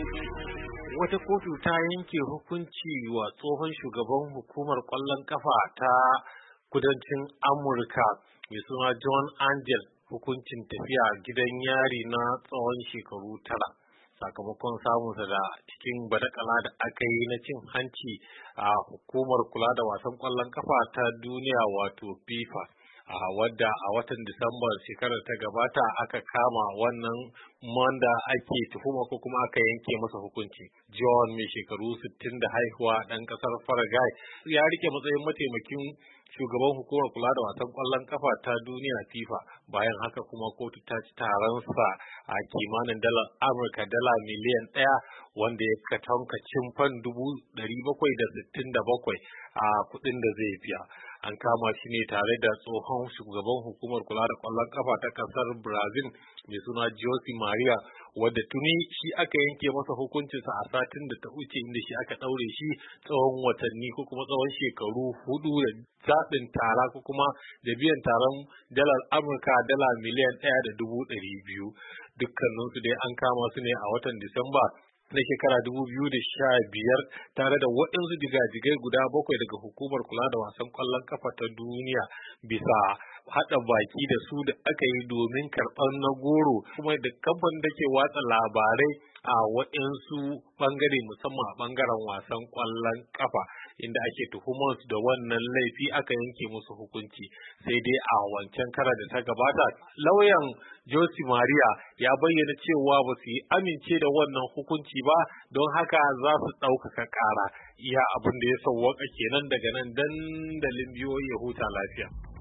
Wata kotu ta yanke hukunci wa tsohon shugaban hukumar ƙwallon ƙafa ta kudancin Amurka mai suna John Angel hukuncin tafiya gidan yari na tsawon shekaru 9 sakamakon samunsa da cikin badakala da aka yi na cin hanci a hukumar kula da wasan ƙwallon ƙafa ta duniya wato FIFA. Wadda a watan Disamba shekarar ta gabata aka kama wannan wanda ake tuhuma ko kuma aka yanke masa hukunci. John mai shekaru 60 da haihuwa ɗan ƙasar Paraguay ya rike matsayin mataimakin shugaban hukumar kula da wasan ƙwallon ƙafa ta duniya FIFA. Bayan haka kuma kotu ta ci taronsa a kimanin dalar Amurka dala miliyan 1 wanda ya katankacin fan 767 a kuɗin da zai biya. An kama shi ne tare da tsohon shugaban hukumar kula da ƙwallon ƙafa ta ƙasar Brazil mai suna Jose Maria, wadda tuni shi aka yanke masa hukuncinsa a satin da ta wuce, inda shi aka ɗaure shi tsawon watanni ko kuma tsawon shekaru 4 da zaɓin tara ko kuma da biyan taron dalar Amurka dala miliyan 1.200. Dukkaninsu dai an kama su ne a watan Disamba na shekara 2015 tare da waɗansu jigajigai guda 7 daga hukumar kula da wasan ƙwallon ƙafa ta duniya bisa haɗa baki da su da aka yi domin karɓar na goro kuma da kamfanin da ke watsa labarai a waɗansu ɓangare musamman a ɓangaren wasan ƙwallon ƙafa inda ake tuhumar su da wannan laifi aka yanke musu hukunci. Sai dai a wancan kara da ta gabata lauyan Jose Maria ya bayyana cewa ba su yi amince da wannan hukunci ba, don haka za su ɗaukaka ƙara. Iya abin da ya sauwaka kenan daga nan dandalin biyoyi ya huta lafiya.